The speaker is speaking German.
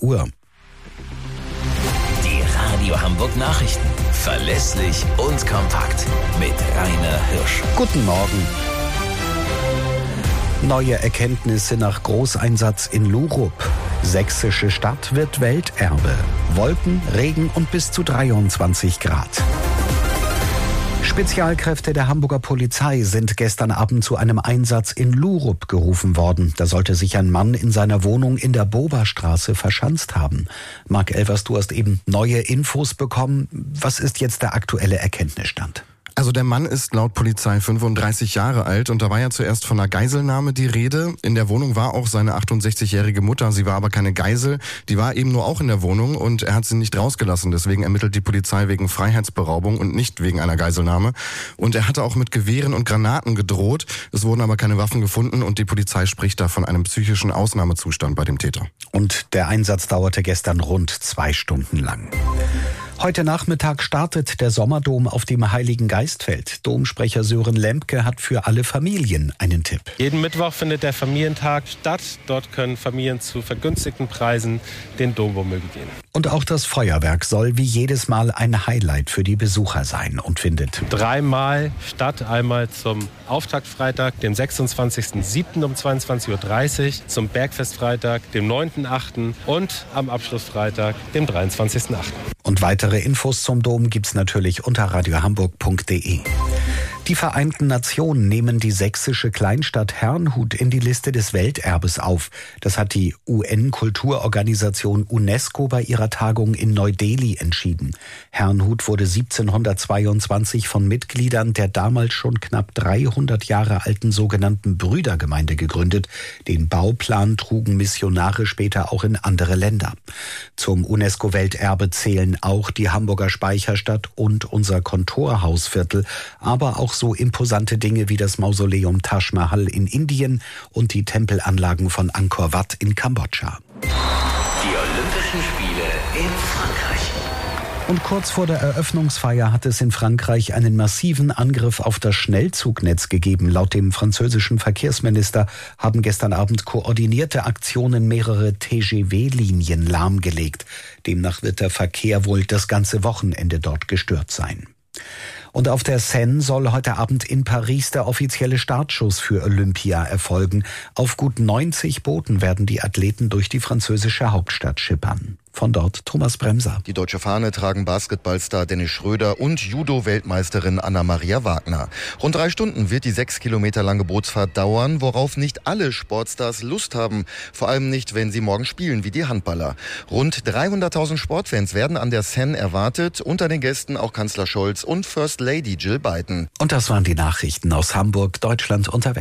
Uhr. Die Radio Hamburg Nachrichten. Verlässlich und kompakt. Mit Rainer Hirsch. Guten Morgen. Neue Erkenntnisse nach Großeinsatz in Lurup. Sächsische Stadt wird Welterbe. Wolken, Regen und bis zu 23 Grad. Spezialkräfte der Hamburger Polizei sind gestern Abend zu einem Einsatz in Lurup gerufen worden. Da sollte sich ein Mann in seiner Wohnung in der Boberstraße verschanzt haben. Marc Elvers, du hast eben neue Infos bekommen. Was ist jetzt der aktuelle Erkenntnisstand? Also der Mann ist laut Polizei 35 Jahre alt und da war ja zuerst von einer Geiselnahme die Rede. In der Wohnung war auch seine 68-jährige Mutter, sie war aber keine Geisel. Die war eben nur auch in der Wohnung und er hat sie nicht rausgelassen. Deswegen ermittelt die Polizei wegen Freiheitsberaubung und nicht wegen einer Geiselnahme. Und er hatte auch mit Gewehren und Granaten gedroht. Es wurden aber keine Waffen gefunden und die Polizei spricht da von einem psychischen Ausnahmezustand bei dem Täter. Und der Einsatz dauerte gestern rund 2 Stunden lang. Heute Nachmittag startet der Sommerdom auf dem Heiligen Geistfeld. Domsprecher Sören Lempke hat für alle Familien einen Tipp. Jeden Mittwoch findet der Familientag statt. Dort können Familien zu vergünstigten Preisen den Dom begehen. Und auch das Feuerwerk soll wie jedes Mal ein Highlight für die Besucher sein und findet 3-mal statt. Einmal zum Auftaktfreitag, dem 26.07. um 22.30 Uhr, zum Bergfestfreitag, dem 9.08. und am Abschlussfreitag, dem 23.08. Und weitere Infos zum Dom gibt's natürlich unter radiohamburg.de. Die Vereinten Nationen nehmen die sächsische Kleinstadt Herrnhut in die Liste des Welterbes auf. Das hat die UN-Kulturorganisation UNESCO bei ihrer Tagung in Neu-Delhi entschieden. Herrnhut wurde 1722 von Mitgliedern der damals schon knapp 300 Jahre alten sogenannten Brüdergemeinde gegründet. Den Bauplan trugen Missionare später auch in andere Länder. Zum UNESCO-Welterbe zählen auch die Hamburger Speicherstadt und unser Kontorhausviertel, aber auch so imposante Dinge wie das Mausoleum Taj Mahal in Indien und die Tempelanlagen von Angkor Wat in Kambodscha. Die Olympischen Spiele in Frankreich. Und kurz vor der Eröffnungsfeier hat es in Frankreich einen massiven Angriff auf das Schnellzugnetz gegeben. Laut dem französischen Verkehrsminister haben gestern Abend koordinierte Aktionen mehrere TGV-Linien lahmgelegt. Demnach wird der Verkehr wohl das ganze Wochenende dort gestört sein. Und auf der Seine soll heute Abend in Paris der offizielle Startschuss für Olympia erfolgen. Auf gut 90 Booten werden die Athleten durch die französische Hauptstadt schippern. Von dort Thomas Bremser. Die deutsche Fahne tragen Basketballstar Dennis Schröder und Judo-Weltmeisterin Anna-Maria Wagner. Rund 3 Stunden wird die 6 Kilometer lange Bootsfahrt dauern, worauf nicht alle Sportstars Lust haben. Vor allem nicht, wenn sie morgen spielen, wie die Handballer. Rund 300.000 Sportfans werden an der Seine erwartet. Unter den Gästen auch Kanzler Scholz und First Lady Jill Biden. Und das waren die Nachrichten aus Hamburg, Deutschland und der Welt.